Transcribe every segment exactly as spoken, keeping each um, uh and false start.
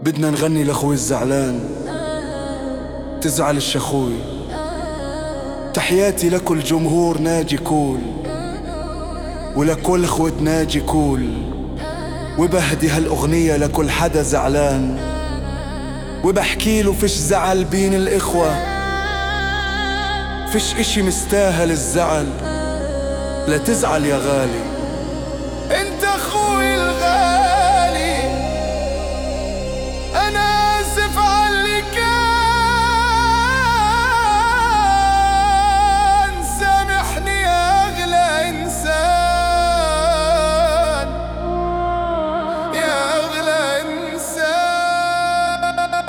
بدنا نغني لاخوي الزعلان، تزعلش اخوي. تحياتي لكل جمهور ناجي كول، ولكل اخوة ناجي كول، وبهدي هالاغنية لكل حدا زعلان، وبحكيله فيش زعل بين الاخوة، فيش اشي مستاهل الزعل، لا تزعل يا غالي. انت اخوي الغالي، انا اسف على اللي كان، سامحني يا اغلى انسان، يا اغلى انسان.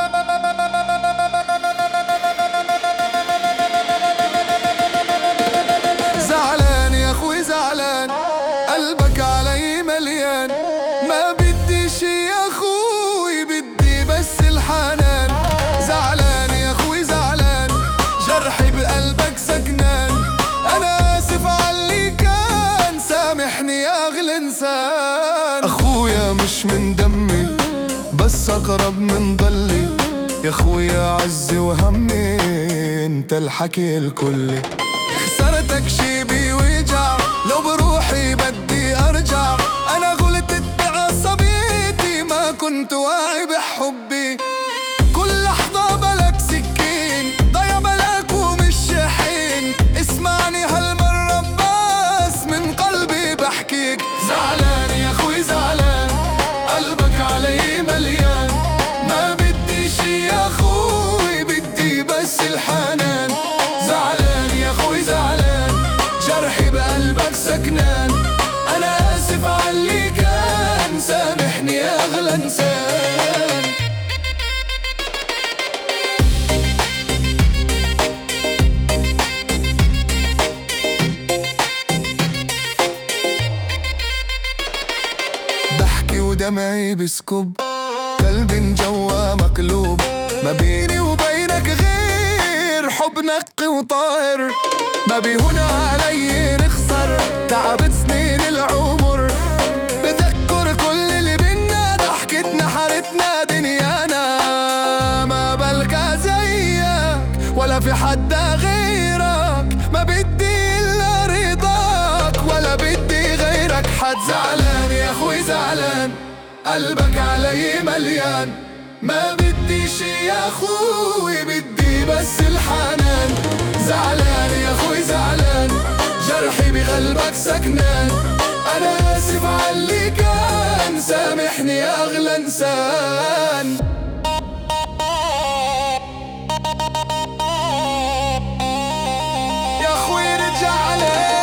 زعلان يا اخوي زعلان، قلبك علي مليان، ما بدي شي يا اخوي، بدي بس الحنان. زعلان يا اخوي زعلان، جرحي بقلبك سكنان، انا اسف عاللي كان، سامحني يا اغلى انسان. اخويا مش من دمي بس اقرب من ضلي، يا اخويا عزي وهمي انت الحكي الكلي. خسرتك شي بيوجع، لو بروحي بدي ارجع، انا غلطت بعصبيتي، ما كنت واعي بحبي. كل لحظة بلك سكين، ضيع بلاك ومش حين، اسمعني هالمرة بس من قلبي بحكيك. زعلان يا اخوي زعلان، قلبك علي مليان، ما بدي شي يا اخوي، بدي بس الحنان. زعلان يا اخوي زعلان، جرحي بقلبك سكنان، انا اسف عاللي كان، سامحني يا اغلى انسان. بحكي ودمعي بسكب، قلبي من جوا مقلوب، ما بيني وبينك غير حب نقي وطاهر، ما بيهون علي نخسر، تعبت سنين العمر، بذكر كل اللي بينا، ضحكتنا حارتنا دنيانا، ما بلقى زيك ولا في حدا غيرك، ما بدي الا رضاك ولا بدي غيرك حد. زعلان يا اخوي زعلان، قلبك علي مليان، ما بدي شي يا اخوي، بدي بس الحنان. زعلان يا اخوي زعلان، جرحي بقلبك سكنان، انا اسف عاللي كان، سامحني يا اغلى انسان. يا اخوي رجع عليك،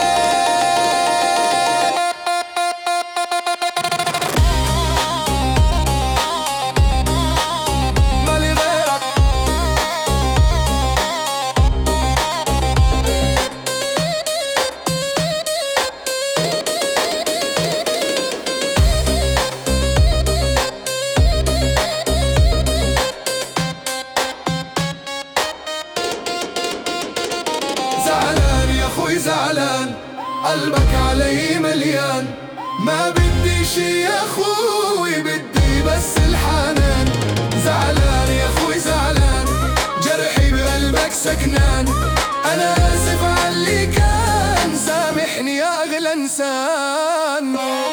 زعلان قلبك علي مليان، ما بدي شي يا اخوي، بدي بس الحنان. زعلان يا اخوي زعلان، جرحي بقلبك سكنان، انا اسف عاللي كان، سامحني يا اغلى انسان.